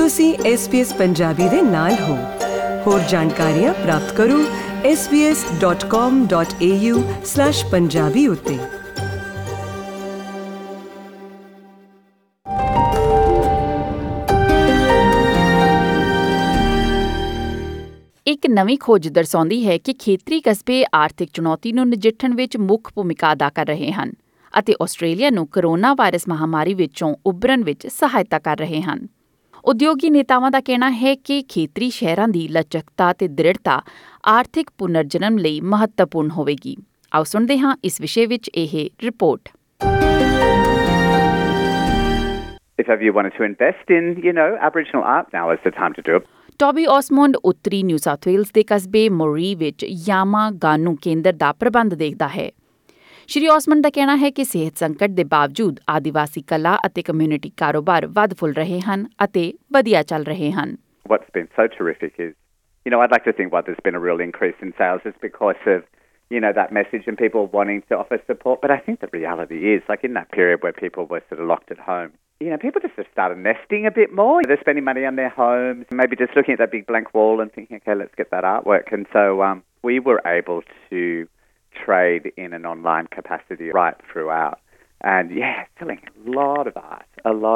ਤੁਸੀਂ SBS ਪੰਜਾਬੀ ਦੇ ਨਾਲ ਹੋ। ਹੋਰ ਜਾਣਕਾਰੀਆਂ ਪ੍ਰਾਪਤ ਕਰੋ sbs.com.au/punjabi ਉੱਤੇ। ਇੱਕ ਨਵੀਂ ਖੋਜ ਦਰਸਾਉਂਦੀ ਹੈ ਕਿ ਖੇਤਰੀ ਕਸਬੇ ਆਰਥਿਕ ਚੁਣੌਤੀ ਨੂੰ ਨਜਿੱਠਣ ਵਿੱਚ ਮੁੱਖ ਭੂਮਿਕਾ ਅਦਾ ਕਰ ਰਹੇ ਹਨ ਅਤੇ ਆਸਟ੍ਰੇਲੀਆ ਨੂੰ ਕੋਰੋਨਾ ਵਾਇਰਸ ਮਹਾਮਾਰੀ ਵਿੱਚੋਂ ਉੱਭਰਨ ਵਿੱਚ ਸਹਾਇਤਾ ਕਰ ਰਹੇ ਹਨ। ਉਦਯੋਗੀ ਨੇਤਾਵਾਂ ਦਾ ਕਹਿਣਾ ਹੈ ਕਿ ਖੇਤਰੀ ਸ਼ਹਿਰਾਂ ਦੀ ਲਚਕਤਾ ਅਤੇ ਦ੍ਰਿੜਤਾ ਆਰਥਿਕ ਪੁਨਰਜਨਮ ਲਈ ਮਹੱਤਵਪੂਰਨ ਹੋਵੇਗੀ। ਆਓ ਸੁਣਦੇ ਹਾਂ ਇਸ ਵਿਸ਼ੇ ਵਿੱਚ ਇਹ report. If ever you wanted to invest in, Aboriginal art, now is the time to do it. Toby Osmond ਉੱਤਰੀ ਨਿਊ ਸਾਊਥ ਵੇਲਜ਼ ਦੇ ਕਸਬੇ ਮੋਰੀ ਵਿੱਚ ਯਾਮਾਗਾਨੂ ਕੇਂਦਰ ਦਾ ਪ੍ਰਬੰਧ ਦੇਖਦਾ ਹੈ। ਸ਼੍ਰੀ ਔਸਮੋਂਡ ਦਾ ਕਹਿਣਾ ਹੈ ਕਿ ਸਿਹਤ ਸੰਕਟ ਦੇ ਬਾਵਜੂਦ ਆਦੀਵਾਸੀ ਕਲਾ ਅਤੇ ਕਮਿਊਨਿਟੀ ਕਾਰੋਬਾਰ ਵੱਧ ਫੁੱਲ ਰਹੇ ਹਨ ਅਤੇ ਵਧੀਆ ਚੱਲ ਰਹੇ ਹਨ। What's been so terrific is, I'd like to think why there's been a real increase in sales is because of, that message and people wanting to offer support. But I think the reality is, in that period where people were sort of locked at home, people just have started nesting a bit more. They're spending money on their homes, maybe just looking at that big blank wall and thinking, okay, let's get that artwork. And so we were able to trade in an online capacity right throughout. And selling a lot of art.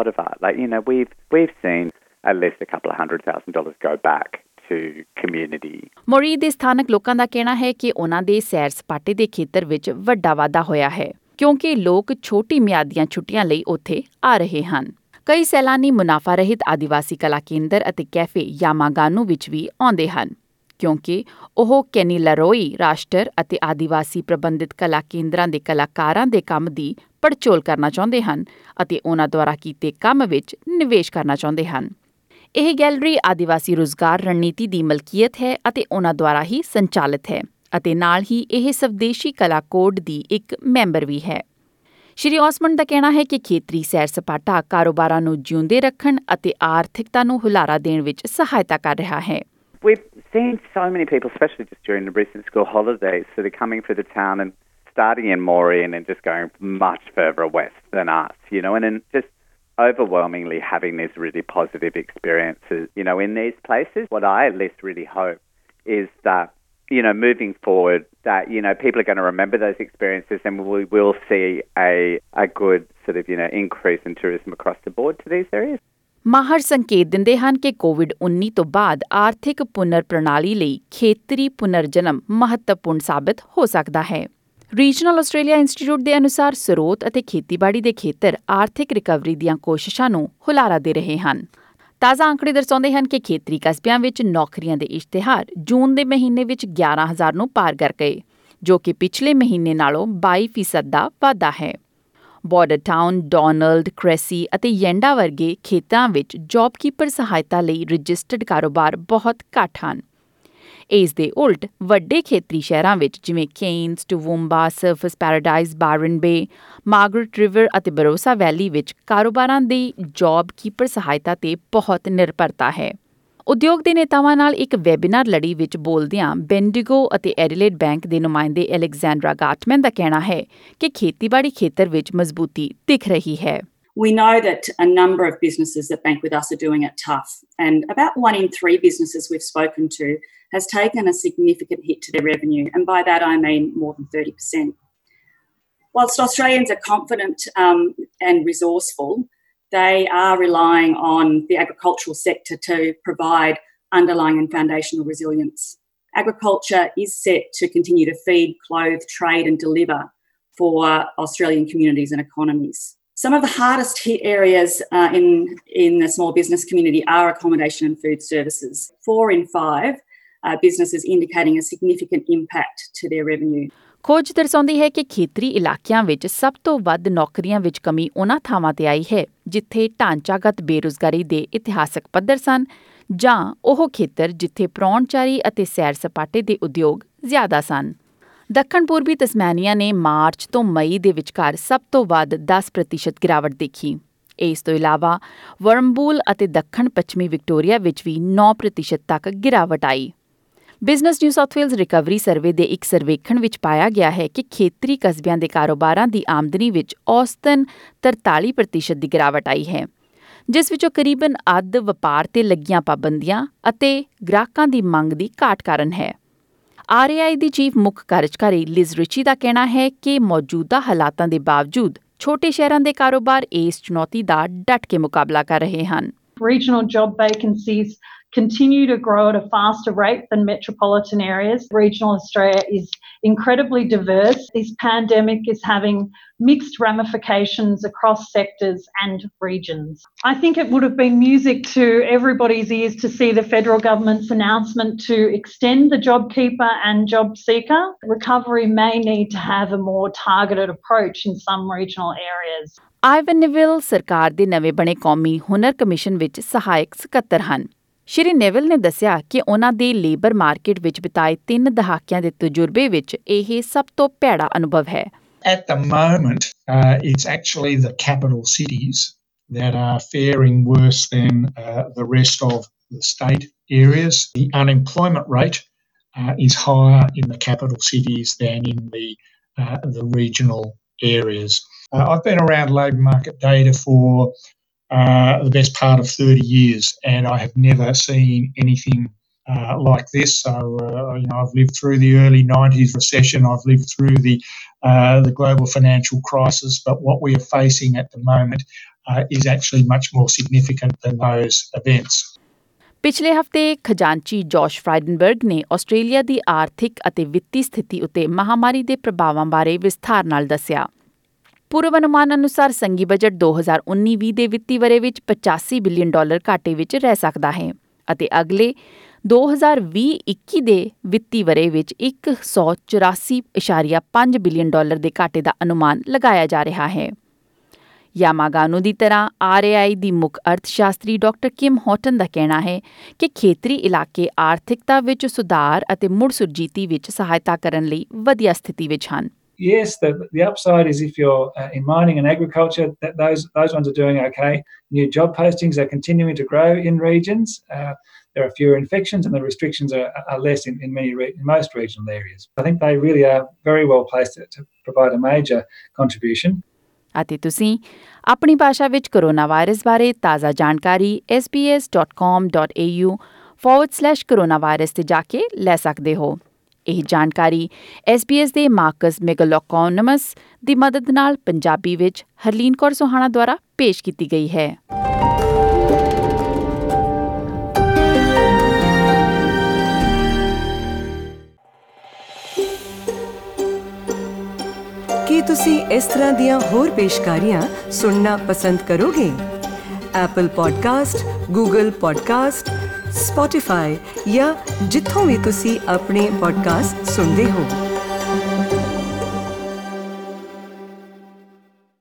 We've seen at least a couple of $100,000 go back to community. ਮੋਰੀ ਦੇ ਸਥਾਨਕ ਲੋਕਾਂ ਦਾ ਕਹਿਣਾ ਹੈ ਕਿ ਉਹਨਾਂ ਦੇ ਸੈਰ ਸਪਾਟੇ ਦੇ ਖੇਤਰ ਵਿੱਚ ਵੱਡਾ ਵਾਧਾ ਹੋਇਆ ਹੈ ਕਿਉਂਕਿ ਲੋਕ ਛੋਟੀ ਮਿਆਦੀਆਂ ਛੁੱਟੀਆਂ ਲਈ ਉੱਥੇ ਆ ਰਹੇ ਹਨ। ਕਈ ਸੈਲਾਨੀ ਮੁਨਾਫਾ ਰਹਿਤ ਆਦੀਵਾਸੀ ਕਲਾ ਕੇਂਦਰ ਅਤੇ ਕੈਫੇ ਯਾਮਾਗਾਨੂ ਵਿੱਚ ਵੀ ਆਉਂਦੇ ਹਨ ਕਿਉਂਕਿ ਉਹ ਕੈਨੀਲਾਰੋਈ ਰਾਸ਼ਟਰ ਅਤੇ ਆਦੀਵਾਸੀ ਪ੍ਰਬੰਧਿਤ ਕਲਾ ਕੇਂਦਰਾਂ ਦੇ ਕਲਾਕਾਰਾਂ ਦੇ ਕੰਮ ਦੀ ਪੜਚੋਲ ਕਰਨਾ ਚਾਹੁੰਦੇ ਹਨ ਅਤੇ ਉਹਨਾਂ ਦੁਆਰਾ ਕੀਤੇ ਕੰਮ ਵਿੱਚ ਨਿਵੇਸ਼ ਕਰਨਾ ਚਾਹੁੰਦੇ ਹਨ। ਇਹ ਗੈਲਰੀ ਆਦੀਵਾਸੀ ਰੁਜ਼ਗਾਰ ਰਣਨੀਤੀ ਦੀ ਮਲਕੀਅਤ ਹੈ ਅਤੇ ਉਹਨਾਂ ਦੁਆਰਾ ਹੀ ਸੰਚਾਲਿਤ ਹੈ ਅਤੇ ਨਾਲ ਹੀ ਇਹ ਸਵਦੇਸ਼ੀ ਕਲਾ ਕੋਡ ਦੀ ਇੱਕ ਮੈਂਬਰ ਵੀ ਹੈ। ਸ਼੍ਰੀ ਔਸਮੋਂਡ ਦਾ ਕਹਿਣਾ ਹੈ ਕਿ ਖੇਤਰੀ ਸੈਰ ਸਪਾਟਾ ਕਾਰੋਬਾਰਾਂ ਨੂੰ ਜਿਉਂਦੇ ਰੱਖਣ ਅਤੇ ਆਰਥਿਕਤਾ ਨੂੰ ਹੁਲਾਰਾ ਦੇਣ ਵਿੱਚ ਸਹਾਇਤਾ ਕਰ ਰਿਹਾ ਹੈ। We've seen so many people, especially just during the recent school holidays, sort of coming through the town and starting in Moree and then just going much further west than us, and then just overwhelmingly having these really positive experiences, in these places. What I at least really hope is that, moving forward, that, people are going to remember those experiences and we will see a good sort of, increase in tourism across the board to these areas. ਮਾਹਰ ਸੰਕੇਤ ਦਿੰਦੇ ਹਨ ਕਿ ਕੋਵਿਡ-19 ਤੋਂ ਬਾਅਦ ਆਰਥਿਕ ਪੁਨਰ ਪ੍ਰਣਾਲੀ ਲਈ ਖੇਤਰੀ ਪੁਨਰਜਨਮ ਮਹੱਤਵਪੂਰਨ ਸਾਬਤ ਹੋ ਸਕਦਾ ਹੈ। ਰੀਜਨਲ ਆਸਟ੍ਰੇਲੀਆ ਇੰਸਟੀਚਿਊਟ ਦੇ ਅਨੁਸਾਰ ਸਰੋਤ ਅਤੇ ਖੇਤੀਬਾੜੀ ਦੇ ਖੇਤਰ ਆਰਥਿਕ ਰਿਕਵਰੀ ਦੀਆਂ ਕੋਸ਼ਿਸ਼ਾਂ ਨੂੰ ਹੁਲਾਰਾ ਦੇ ਰਹੇ ਹਨ। ਤਾਜ਼ਾ ਅੰਕੜੇ ਦਰਸਾਉਂਦੇ ਹਨ ਕਿ ਖੇਤਰੀ ਕਸਬਿਆਂ ਵਿੱਚ ਨੌਕਰੀਆਂ ਦੇ ਇਸ਼ਤਿਹਾਰ ਜੂਨ ਦੇ ਮਹੀਨੇ ਵਿੱਚ 11,000 ਨੂੰ ਪਾਰ ਕਰ ਗਏ, ਜੋ ਕਿ ਪਿਛਲੇ ਮਹੀਨੇ ਨਾਲੋਂ 22% ਦਾ ਵਾਧਾ ਹੈ। ਬਾਰਡਰ ਟਾਊਨ, ਡੋਨਲਡ, ਕ੍ਰੈਸੀ ਅਤੇ ਯੈਂਡਾ ਵਰਗੇ ਖੇਤਰਾਂ ਵਿੱਚ ਜੌਬ ਕੀਪਰ ਸਹਾਇਤਾ ਲਈ ਰਜਿਸਟਰਡ ਕਾਰੋਬਾਰ ਬਹੁਤ ਘੱਟ ਹਨ। ਇਸ ਦੇ ਉਲਟ ਵੱਡੇ ਖੇਤਰੀ ਸ਼ਹਿਰਾਂ ਵਿੱਚ ਜਿਵੇਂ Cairns, Toowoomba, Surfers Paradise, Byron Bay, Margaret River ਅਤੇ ਬਰੋਸਾ ਵੈਲੀ ਵਿੱਚ ਕਾਰੋਬਾਰਾਂ ਦੀ ਜੌਬ ਕੀਪਰ ਸਹਾਇਤਾ 'ਤੇ ਬਹੁਤ ਨਿਰਭਰਤਾ ਹੈ। ਉਦਯੋਗ ਦੇ ਨੇਤਾਵਾਂ ਨਾਲ ਇੱਕ ਵੈਬੀਨਾਰ ਲੜੀ ਵਿੱਚ ਬੋਲਦਿਆਂ ਬੈਂਡਿਗੋ ਅਤੇ ਐਡੀਲੇਡ ਬੈਂਕ ਦੇ ਨੁਮਾਇੰਦੇ ਅਲੈਗਜ਼ੈਂਡਰਾ ਗਾਟਮੈਨ ਦਾ ਕਹਿਣਾ ਹੈ ਕਿ ਖੇਤੀਬਾੜੀ ਖੇਤਰ ਵਿੱਚ ਮਜ਼ਬੂਤੀ ਦਿਖ ਰਹੀ ਹੈ। We know that a number of businesses that bank with us are doing it tough, and about 1 in 3 businesses we've spoken to has taken a significant hit to their revenue, and by that I mean more than 30%. Whilst Australians are confident and resourceful, they are relying on the agricultural sector to provide underlying and foundational resilience. Agriculture is set to continue to feed, clothe, trade and deliver for Australian communities and economies. Some of the hardest hit areas in the small business community are accommodation and food services. 4 in 5 businesses indicating a significant impact to their revenue. ਖੋਜ ਦਰਸਾਉਂਦੀ ਹੈ ਕਿ ਖੇਤਰੀ ਇਲਾਕਿਆਂ ਵਿੱਚ ਸਭ ਤੋਂ ਵੱਧ ਨੌਕਰੀਆਂ ਵਿੱਚ ਕਮੀ ਉਹਨਾਂ ਥਾਵਾਂ 'ਤੇ ਆਈ ਹੈ ਜਿੱਥੇ ਢਾਂਚਾਗਤ ਬੇਰੁਜ਼ਗਾਰੀ ਦੇ ਇਤਿਹਾਸਕ ਪੱਧਰ ਸਨ ਜਾਂ ਉਹ ਖੇਤਰ ਜਿੱਥੇ ਪ੍ਰਾਹੁਣਚਾਰੀ ਅਤੇ ਸੈਰ ਸਪਾਟੇ ਦੇ ਉਦਯੋਗ ਜ਼ਿਆਦਾ ਸਨ। ਦੱਖਣ ਪੂਰਬੀ ਤਸਮਾਨੀਆ ਨੇ ਮਾਰਚ ਤੋਂ ਮਈ ਦੇ ਵਿਚਕਾਰ ਸਭ ਤੋਂ ਵੱਧ 10% ਗਿਰਾਵਟ ਦੇਖੀ। ਇਸ ਤੋਂ ਇਲਾਵਾ ਵਰਮਬੂਲ ਅਤੇ ਦੱਖਣ ਪੱਛਮੀ ਵਿਕਟੋਰੀਆ ਵਿੱਚ ਵੀ 9% ਤੱਕ ਗਿਰਾਵਟ ਆਈ। Business new south Wales recovery survey ਦੇ ਇੱਕ ਸਰਵੇਖਣ ਵਿੱਚ ਪਾਇਆ ਗਿਆ ਹੈ ਕਿ ਖੇਤਰੀ ਕਸਬਿਆਂ ਦੇ ਕਾਰੋਬਾਰਾਂ ਦੀ ਆਮਦਨੀ ਵਿੱਚ ਔਸਤਨ 43% ਦੀ ਗਿਰਾਵਟ ਆਈ ਹੈ। ਜਿਸ ਵਿੱਚੋਂ ਕਰੀਬਨ ਅੱਧ ਵਪਾਰ ਤੇ ਲੱਗੀਆਂ ਪਾਬੰਦੀਆਂ ਅਤੇ ਗ੍ਰਾਹਕਾਂ ਦੀ ਮੰਗ ਦੀ ਘਾਟ ਕਾਰਨ ਹੈ। RAI ਦੀ ਚੀਫ ਮੁੱਖ ਕਾਰਜਕਾਰੀ ਲਿਜ਼ ਰਿਚੀ ਦਾ ਕਹਿਣਾ ਹੈ ਕਿ ਮੌਜੂਦਾ ਹਾਲਾਤਾਂ ਦੇ ਬਾਵਜੂਦ ਛੋਟੇ ਸ਼ਹਿਰਾਂ ਦੇ ਕਾਰੋਬਾਰ ਇਸ ਚੁਣੌਤੀ ਦਾ ਡਟ ਕੇ ਮੁਕਾਬਲਾ ਕਰ ਰਹੇ ਹਨ। Regional job vacancies continue to grow at a faster rate than metropolitan areas. Regional Australia is incredibly diverse. This pandemic is having mixed ramifications across sectors and regions. I think it would have been music to everybody's ears to see the federal government's announcement to extend the JobKeeper and JobSeeker. Recovery may need to have a more targeted approach in some regional areas. ਆਇਵਨ ਨੇਵਿਲ ਸਰਕਾਰ ਦੇ ਨਵੇਂ ਬਣੇ ਕੌਮੀ ਹੁਨਰ commission ਵਿੱਚ ਸਹਾਇਕ ਸਕੱਤਰ ਹਨ। ਸ਼੍ਰੀ ਨੇਵਿਲ ਨੇ ਦੱਸਿਆ ਕਿ ਉਹਨਾਂ ਦੇ ਲੇਬਰ ਮਾਰਕੀਟ ਵਿੱਚ ਬਿਤਾਏ 3 ਦਹਾਕਿਆਂ ਦੇ ਤਜਰਬੇ ਵਿੱਚ ਇਹ ਸਭ ਤੋਂ ਭੈੜਾ ਅਨੁਭਵ ਹੈ। At the moment, it's actually the capital cities that are faring worse than the rest of the state areas. The unemployment rate is higher in the capital cities than in the regional areas. I've been around labour market data for the best part of 30 years, and I have never seen anything like this. So, I've lived through the early 90s recession. I've lived through the global financial crisis. But what we are facing at the moment is actually much more significant than those events. ਪਿਛਲੇ ਹਫ਼ਤੇ ਖਜ਼ਾਨਚੀ ਜੋਸ਼ ਫਰਾਈਡਨਬਰਗ ਨੇ Australia ਦੀ ਆਰਥਿਕ ਅਤੇ ਵਿੱਤੀ ਸਥਿਤੀ ਉੱਤੇ ਮਹਾਮਾਰੀ ਦੇ ਪ੍ਰਭਾਵਾਂ ਬਾਰੇ ਵਿਸਥਾਰ ਨਾਲ ਦੱਸਿਆ। ਪੂਰਵ ਅਨੁਮਾਨ ਅਨੁਸਾਰ ਸੰਘੀ ਬਜਟ 2019-20 ਦੇ ਵਿੱਤੀ ਵਰ੍ਹੇ ਵਿੱਚ $85 ਬਿਲੀਅਨ ਘਾਟੇ ਵਿੱਚ ਰਹਿ ਸਕਦਾ ਹੈ ਅਤੇ ਅਗਲੇ 2020-21 ਦੇ ਵਿੱਤੀ ਵਰ੍ਹੇ ਵਿੱਚ $184.5 ਬਿਲੀਅਨ ਦੇ ਘਾਟੇ ਦਾ ਅਨੁਮਾਨ ਲਗਾਇਆ ਜਾ ਰਿਹਾ ਹੈ। ਯਾਮਾਗਾਨੂ ਦੀ ਤਰ੍ਹਾਂ RAI ਦੀ ਮੁੱਖ ਅਰਥਸ਼ਾਸਤਰੀ ਡਾਕਟਰ ਕਿਮ ਹੌਟਨ ਦਾ ਕਹਿਣਾ ਹੈ ਕਿ ਖੇਤਰੀ ਇਲਾਕੇ ਆਰਥਿਕਤਾ ਵਿੱਚ ਸੁਧਾਰ ਅਤੇ ਮੁੜ ਸੁਰਜੀਤੀ ਵਿੱਚ ਸਹਾਇਤਾ ਕਰਨ ਲਈ ਵਧੀਆ ਸਥਿਤੀ ਵਿੱਚ ਹਨ। Yes, the upside is if you're in mining and agriculture, those ones are doing okay. New job postings are continuing to grow in regions. There are fewer infections and the restrictions are less in most regional areas. I think they really are very well placed to provide a major contribution. ਅਤੇ ਤੁਸੀਂ ਆਪਣੀ ਭਾਸ਼ਾ ਵਿੱਚ corona virus ਬਾਰੇ ਤਾਜ਼ਾ ਜਾਣਕਾਰੀ sbs.com.au/coronavirus ਤੇ ਜਾ ਕੇ ਲੈ ਸਕਦੇ ਹੋ। ਇਹ ਜਾਣਕਾਰੀ SBS ਦੇ ਮਾਰਕਸ ਮੈਗਲੋਕੋਨਮਸ ਦੀ ਮਦਦ ਨਾਲ ਪੰਜਾਬੀ ਵਿੱਚ ਹਰਲੀਨ ਕੌਰ ਸੋਹਾਣਾ ਦੁਆਰਾ ਪੇਸ਼ ਕੀਤੀ ਗਈ ਹੈ। ਕੀ ਤੁਸੀਂ ਇਸ ਤਰ੍ਹਾਂ ਦੀਆਂ ਹੋਰ ਪੇਸ਼ਕਾਰੀਆਂ ਸੁਣਨਾ ਪਸੰਦ ਕਰੋਗੇ? Apple Podcast, Google Podcast, Spotify ਜਾਂ ਜਿੱਥੋਂ ਵੀ ਤੁਸੀਂ ਆਪਣੇ ਪੋਡਕਾਸਟ ਸੁਣਦੇ ਹੋ।